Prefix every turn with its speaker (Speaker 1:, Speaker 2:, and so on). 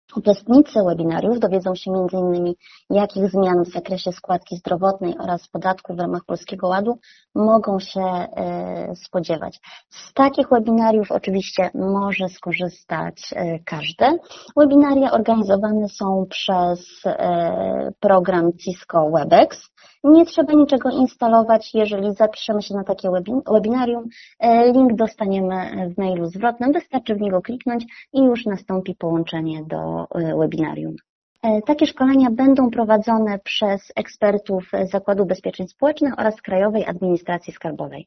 Speaker 1: Uczestnicy webinariów dowiedzą się m.in. jakich zmian w zakresie składki zdrowotnej oraz podatku w ramach Polskiego Ładu mogą się spodziewać. Z takich webinariów oczywiście może skorzystać każdy. Webinaria organizowane są przez program Cisco Webex. Nie trzeba niczego instalować, jeżeli zapiszemy się na takie webinarium. Link dostaniemy w mailu zwrotnym, wystarczy w niego kliknąć i już nastąpi połączenie do webinarium. Takie szkolenia będą prowadzone przez ekspertów Zakładu Ubezpieczeń Społecznych oraz Krajowej Administracji Skarbowej.